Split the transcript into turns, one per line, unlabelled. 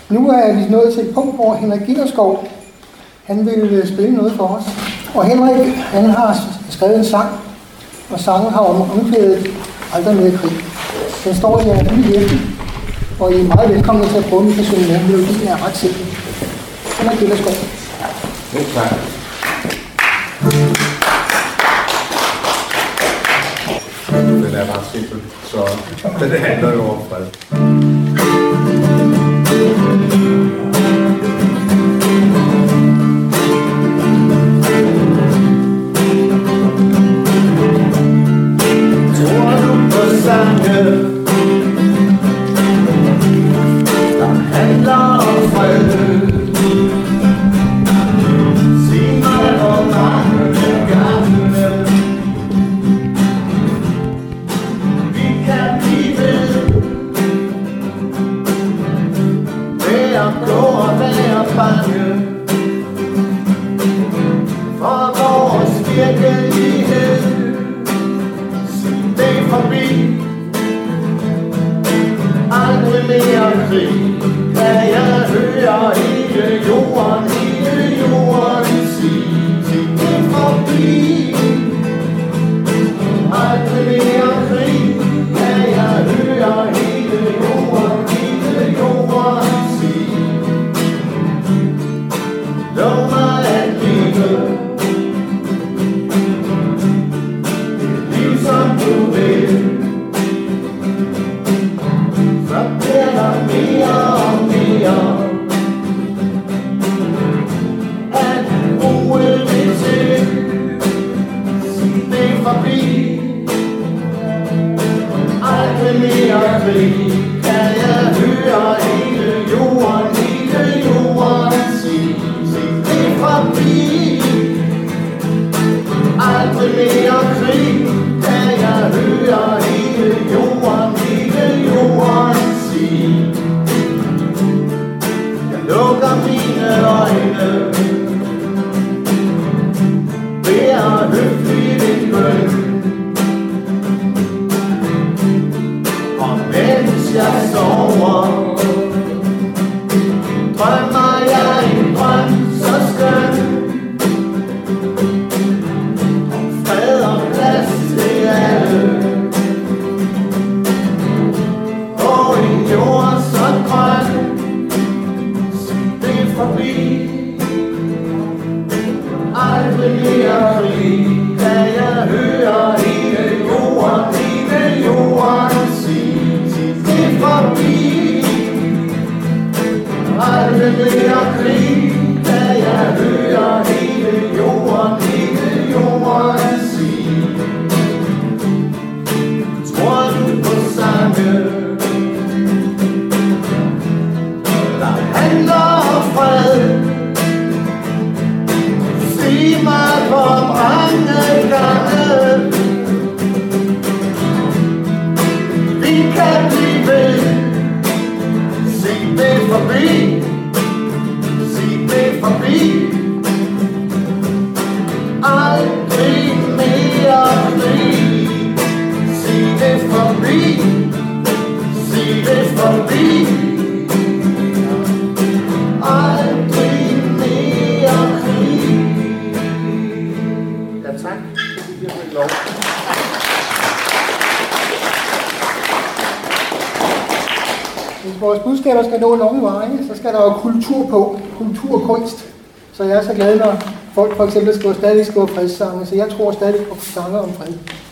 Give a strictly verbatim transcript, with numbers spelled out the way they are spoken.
Nu er vi nået til et punkt, hvor Henrik Gitterskov, han vil spille noget for os. Og Henrik, han har skrevet en sang, og sangen har omkvædet Aldrig mere krig. Den står i en lille hæfte, og I er meget velkomne til at prøve, at I kan synge med. Melodien er ret simpel. Henrik Gitterskov.
Jo, tak. Den er ret simpel, så det handler jo om fred. Tror du på sange, der handler om fred? Sig mig, hvor mange gange vi kan blive ved, ved at gå og være bange for vores virkelighed. Sig det forbi, aldrig mere krig. Kan jeg høre hele jorden, hele jorden sige, sig det forbi, aldrig mere krig. Kan jeg høre hele jorden, hele jorden sige, lov mig at leve et liv som du vil. Så bliver der mere og mere at roe det til. Sig det forbi, aldrig mere krig. Kan jeg høre hele jorden, hele jorden sige, sig det forbi, aldrig mere krig. Kan jeg høre hele jorden, hele jorden sige. Jeg lukker mine øjne, beder høfligt en bøn, og mens jeg sover, drømmer jeg en drøm så skøn, om fred og plads til alle, på en jord så grøn. Sig det forbi, aldrig mere krig. Kan jeg høre hele jorden, hele jorden sige, sig det forbi, aldrig mere krig. Kan jeg høre hele jorden, hele jorden sige. Tror du på sange, der handler om fred? Sig mig, hvor mange gange vi kan blive ved. Sig det forbi, sig det forbi, aldrig mere krig. Sig det forbi, sig det forbi, aldrig mere krig. Ja, tak. Det er lov.
Hvis vores budskaber skal nå lange veje, så skal der jo kultur på, kultur og kunst. Så jeg er så glad, når folk for eksempel skriver stadig skriver fredssange, så jeg tror stadig på sange om fred.